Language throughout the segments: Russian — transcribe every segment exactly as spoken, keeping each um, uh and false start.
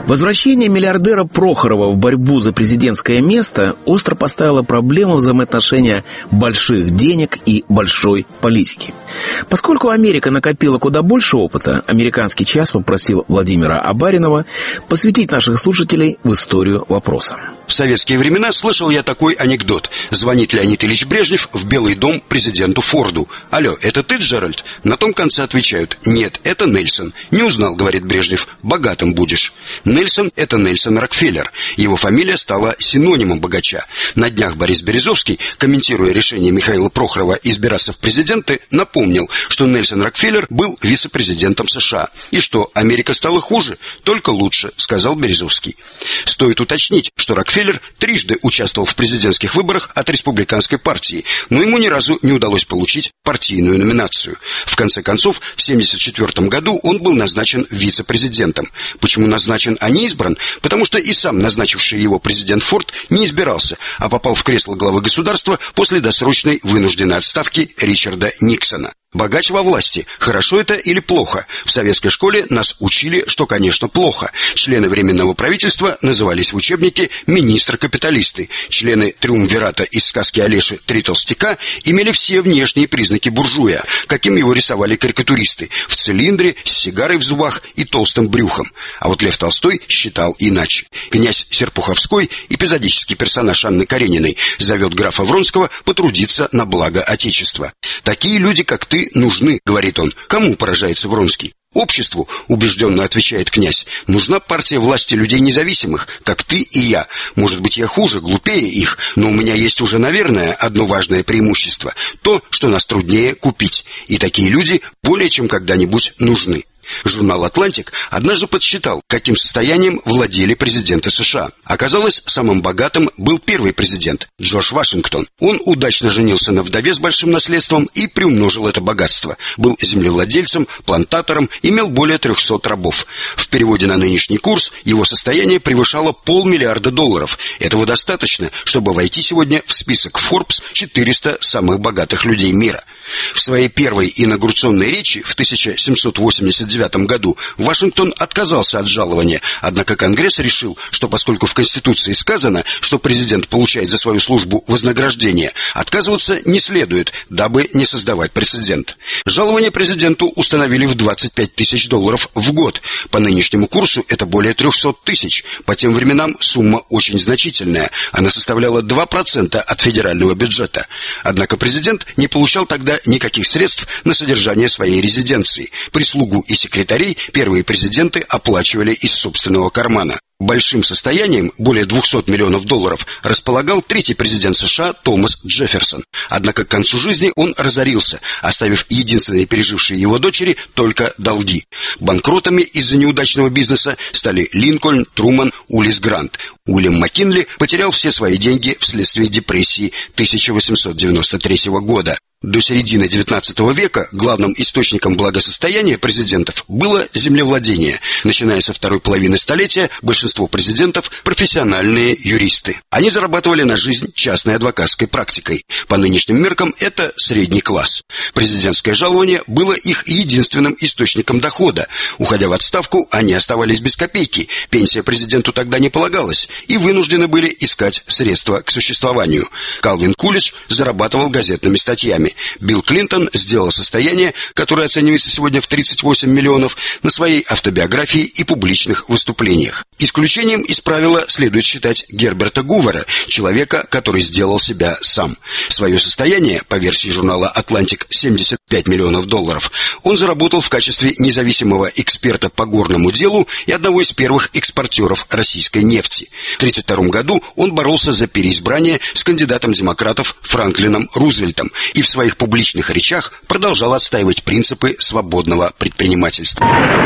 Возвращение миллиардера Прохорова в борьбу за президентское место остро поставило проблему взаимоотношения больших денег и большой политики. Поскольку Америка накопила куда больше опыта, «Американский час» попросил Владимира Абаринова посвятить наших слушателей в историю вопроса. В советские времена слышал я такой анекдот. Звонит Леонид Ильич Брежнев в Белый дом президенту Форду. «Алло, это ты, Джеральд?» На том конце отвечают: «Нет, это Нельсон». «Не узнал», — говорит Брежнев, — «богатым будешь». Нельсон — это Нельсон Рокфеллер. Его фамилия стала синонимом богача. На днях Борис Березовский, комментируя решение Михаила Прохорова избираться в президенты, напомнил, что Нельсон Рокфеллер был вице-президентом США. И что, Америка стала хуже? Только лучше, сказал Березовский. Стоит уточнить, что Рокфеллер трижды участвовал в президентских выборах от республиканской партии, но ему ни разу не удалось получить партийную номинацию. В конце концов, в семьдесят четвёртом году он был назначен вице-президентом. Почему назначен, а не избран? Потому что и сам назначивший его президент Форд не избирался, а попал в кресло главы государства после досрочной вынужденной отставки Ричарда Никсона. Богач во власти. Хорошо это или плохо? В советской школе нас учили, что, конечно, плохо. Члены Временного правительства назывались в учебнике министры-капиталисты. Члены триумвирата из сказки Олеши «Три толстяка» имели все внешние признаки буржуя, каким его рисовали карикатуристы: в цилиндре, с сигарой в зубах и толстым брюхом. А вот Лев Толстой считал иначе. Князь Серпуховской, эпизодический персонаж Анны Карениной, зовет графа Вронского потрудиться на благо Отечества. «Такие люди, как ты, нужны», — говорит он. Кому, поражается Вронский? Обществу, убежденно отвечает князь, нужна партия власти людей независимых, как ты и я. Может быть, я хуже, глупее их, но у меня есть уже, наверное, одно важное преимущество — то, что нас труднее купить. И такие люди более чем когда-нибудь нужны. Журнал «Атлантик» однажды подсчитал, каким состоянием владели президенты США. Оказалось, самым богатым был первый президент, Джордж Вашингтон. Он удачно женился на вдове с большим наследством и приумножил это богатство. Был землевладельцем, плантатором, имел более трехсот рабов. В переводе на нынешний курс его состояние превышало полмиллиарда долларов. Этого достаточно, чтобы войти сегодня в список Forbes четыреста самых богатых людей мира. В своей первой инаугурационной речи в тысяча семьсот восемьдесят девятом году Вашингтон отказался от жалования, однако Конгресс решил, что поскольку в Конституции сказано, что президент получает за свою службу вознаграждение, отказываться не следует, дабы не создавать прецедент. Жалование президенту установили в двадцать пять тысяч долларов в год. По нынешнему курсу это более трехсот тысяч. По тем временам сумма очень значительная. Она составляла два процента от федерального бюджета. Однако президент не получал тогда никаких средств на содержание своей резиденции. Прислугу и секретарей первые президенты оплачивали из собственного кармана. Большим состоянием, более двухсот миллионов долларов, располагал третий президент США Томас Джефферсон. Однако к концу жизни он разорился, оставив единственной пережившей его дочери только долги. Банкротами из-за неудачного бизнеса стали Линкольн, Труман, Улисс Грант. Уильям Маккинли потерял все свои деньги вследствие депрессии тысяча восемьсот девяносто третьего года. До середины девятнадцатого века главным источником благосостояния президентов было землевладение. Начиная со второй половины столетия, большинство президентов – профессиональные юристы. Они зарабатывали на жизнь частной адвокатской практикой. По нынешним меркам это средний класс. Президентское жалование было их единственным источником дохода. Уходя в отставку, они оставались без копейки. Пенсия президенту тогда не полагалась, и вынуждены были искать средства к существованию. Калвин Кулидж зарабатывал газетными статьями. Билл Клинтон сделал состояние, которое оценивается сегодня в тридцать восемь миллионов, на своей автобиографии и публичных выступлениях. Исключением из правила следует считать Герберта Гувера, человека, который сделал себя сам. Свое состояние, по версии журнала «Атлантик», семьдесят пять миллионов долларов, он заработал в качестве независимого эксперта по горному делу и одного из первых экспортеров российской нефти. В тридцать втором году он боролся за переизбрание с кандидатом демократов Франклином Рузвельтом и в своих публичных речах продолжал отстаивать принципы свободного предпринимательства.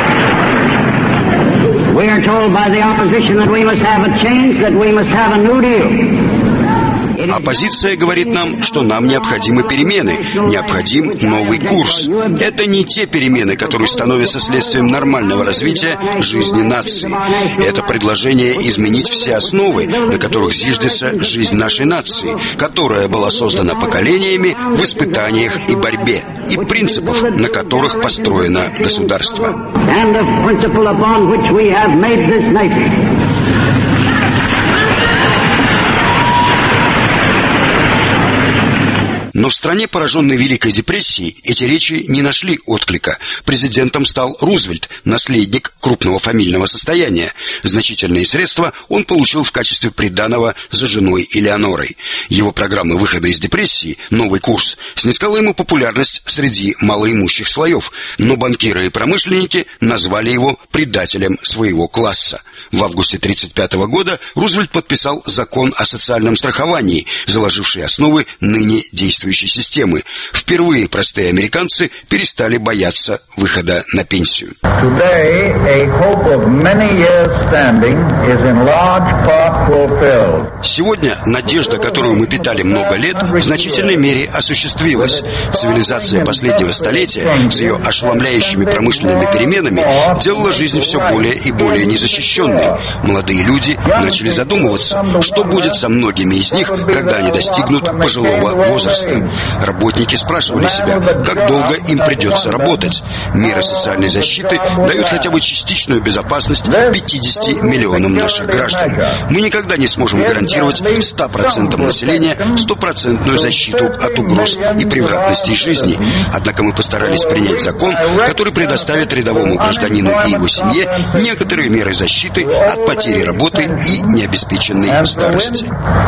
We are told by the opposition that we must have a change, that we must have a new deal. Оппозиция говорит нам, что нам необходимы перемены, необходим новый курс. Это не те перемены, которые становятся следствием нормального развития жизни нации. Это предложение изменить все основы, на которых зиждется жизнь нашей нации, которая была создана поколениями в испытаниях и борьбе, и принципов, на которых построено государство. Но в стране, пораженной Великой депрессией, эти речи не нашли отклика. Президентом стал Рузвельт, наследник крупного фамильного состояния. Значительные средства он получил в качестве приданого за женой Элеонорой. Его программа выхода из депрессии «Новый курс» снискала ему популярность среди малоимущих слоев, но банкиры и промышленники назвали его предателем своего класса. В августе тысяча девятьсот тридцать пятого года Рузвельт подписал закон о социальном страховании, заложивший основы ныне действующей системы. Впервые простые американцы перестали бояться выхода на пенсию. Сегодня надежда, которую мы питали много лет, в значительной мере осуществилась. Цивилизация последнего столетия с ее ошеломляющими промышленными переменами делала жизнь все более и более незащищенной. Молодые люди начали задумываться, что будет со многими из них, когда они достигнут пожилого возраста. Работники спрашивали себя, как долго им придется работать. Меры социальной защиты дают хотя бы частичную безопасность пятидесяти миллионам наших граждан. Мы никогда не сможем гарантировать ста процентам населения стопроцентную защиту от угроз и превратностей жизни. Однако мы постарались принять закон, который предоставит рядовому гражданину и его семье некоторые меры защиты от потери работы и необеспеченной старости.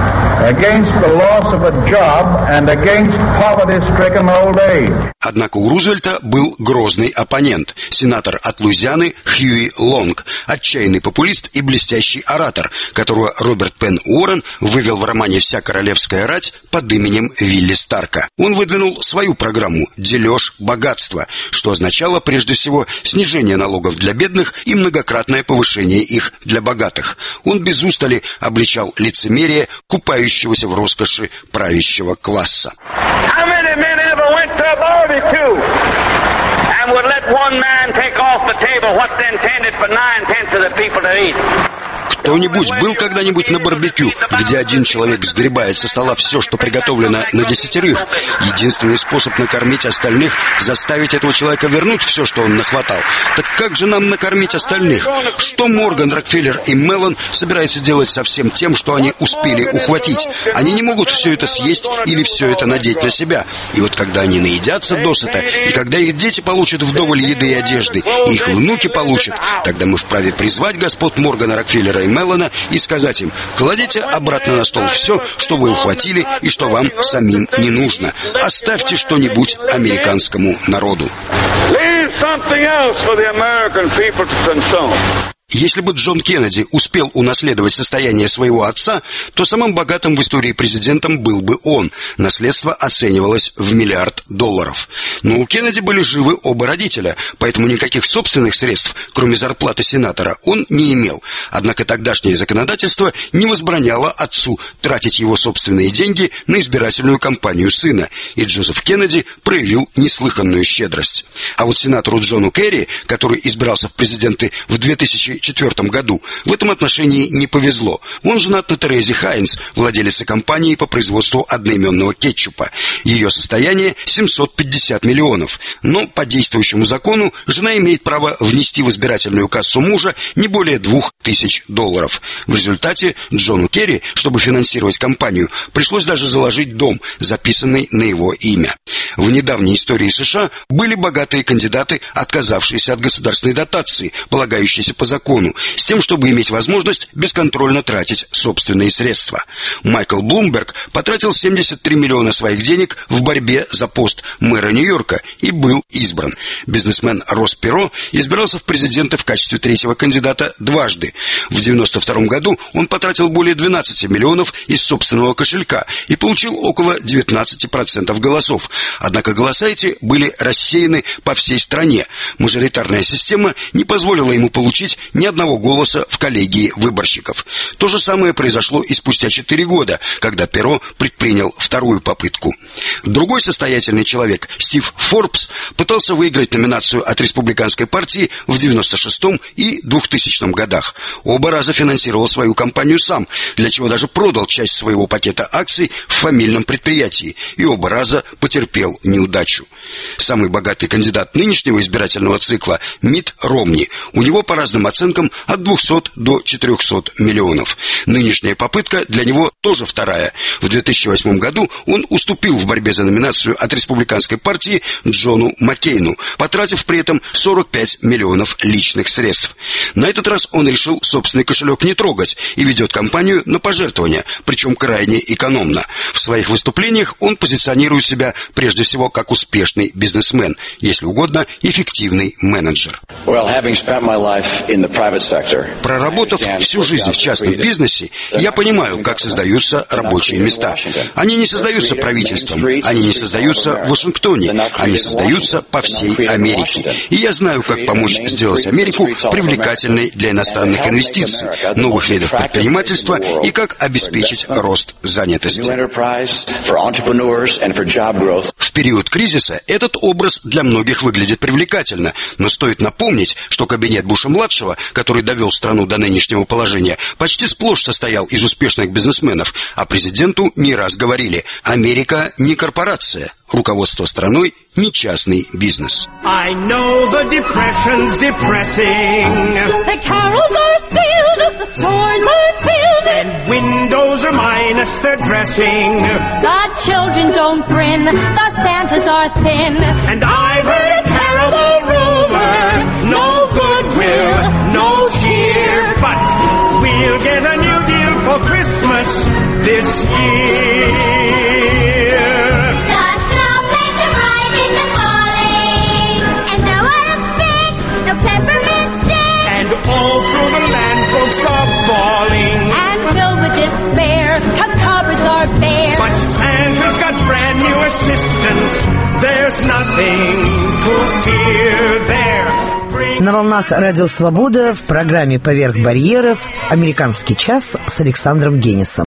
Однако у Рузвельта был грозный оппонент, сенатор от Луизианы Хьюи Лонг, отчаянный популист и блестящий оратор, которого Роберт Пен Уоррен вывел в романе «Вся королевская рать» под именем Вилли Старка. Он выдвинул свою программу «Дележ богатства», что означало прежде всего снижение налогов для бедных и многократное повышение их для богатых. Он без устали обличал лицемерие купающегося в роскоши правящего класса. And would let one man take off the table what's intended for nine-tenths of the people to eat. Кто-нибудь был когда-нибудь на барбекю, где один человек сгребает со стола все, что приготовлено на десятерых? Единственный способ накормить остальных — заставить этого человека вернуть все, что он нахватал. Так как же нам накормить остальных? Что Морган, Рокфеллер и Меллон собираются делать со всем тем, что они успели ухватить? Они не могут все это съесть или все это надеть на себя. И вот когда они наедятся досыта, и когда их дети получат вдоволь еды и одежды, и их внуки получат, тогда мы вправе призвать господ Моргана, Рокфеллера и Меллона и сказать им: кладите обратно на стол все, что вы ухватили и что вам самим не нужно. Оставьте что-нибудь американскому народу. Если бы Джон Кеннеди успел унаследовать состояние своего отца, то самым богатым в истории президентом был бы он. Наследство оценивалось в миллиард долларов. Но у Кеннеди были живы оба родителя, поэтому никаких собственных средств, кроме зарплаты сенатора, он не имел. Однако тогдашнее законодательство не возбраняло отцу тратить его собственные деньги на избирательную кампанию сына, и Джозеф Кеннеди проявил неслыханную щедрость. А вот сенатору Джону Керри, который избирался в президенты в две тысячи четвёртом году, в этом отношении не повезло. Он женат на Терезе Хайнс, владелице компании по производству одноименного кетчупа. Ее состояние семьсот пятьдесят миллионов. Но по действующему закону жена имеет право внести в избирательную кассу мужа не более двух тысяч долларов. В результате Джону Керри, чтобы финансировать кампанию, пришлось даже заложить дом, записанный на его имя. В недавней истории США были богатые кандидаты, отказавшиеся от государственной дотации, полагающейся по закону, с тем, чтобы иметь возможность бесконтрольно тратить собственные средства. Майкл Блумберг потратил семьдесят три миллиона своих денег в борьбе за пост мэра Нью-Йорка и был избран. Бизнесмен Росс Перо избирался в президенты в качестве третьего кандидата дважды. В девяносто втором году он потратил более двенадцати миллионов из собственного кошелька и получил около девятнадцати процентов голосов. Однако голоса эти были рассеяны по всей стране. Мажоритарная система не позволила ему получить ни одного голоса в коллегии выборщиков. То же самое произошло и спустя четыре года, когда Перо предпринял вторую попытку. Другой состоятельный человек, Стив Форбс, пытался выиграть номинацию от республиканской партии в девяносто шестом и двухтысячном годах. Оба раза финансировал свою кампанию сам, для чего даже продал часть своего пакета акций в фамильном предприятии, и оба раза потерпел неудачу. Самый богатый кандидат нынешнего избирательного цикла – Митт Ромни. У него, по разным оценкам, от двухсот до четырехсот миллионов. Нынешняя попытка для него тоже вторая. В две тысячи восьмом году он уступил в борьбе за номинацию от республиканской партии Джону Маккейну, потратив при этом сорок пять миллионов личных средств. На этот раз он решил собственный кошелек не трогать и ведет кампанию на пожертвования, причем крайне экономно. В своих выступлениях он позиционирует себя прежде всего как успешный бизнесмен, если угодно, эффективный менеджер. Проработав всю жизнь в частном бизнесе, я понимаю, как создаются рабочие места. Они не создаются правительством, они не создаются в Вашингтоне, они создаются по всей Америке. И я знаю, как помочь сделать Америку привлекательной для иностранных инвестиций, новых видов предпринимательства и как обеспечить рост занятости. В период кризиса этот образ для многих выглядит привлекательно, но стоит напомнить, что кабинет Буша-младшего, который довел страну до нынешнего положения, почти сплошь состоял из успешных бизнесменов, а президенту не раз говорили: Америка не корпорация, руководство страной не частный бизнес. I know the depression's depressing. The carols are sealed, the stores are filled, And windows are minus their dressing. the children don't grin, the Santas are thin. And I've heard a terrible rumor, no goodwill, no cheer, but we'll get a new deal for Christmas this year. The snowflakes arrive in the falling, and no one sticks, no peppermint sticks. And all through the land folks are bawling. And filled with despair, cause cupboards are bare. But Santa's got brand new assistants. There's nothing to fear there. Bring На волнах Радио Свобода в программе «Поверх барьеров» «Американский час» с Александром Генисом.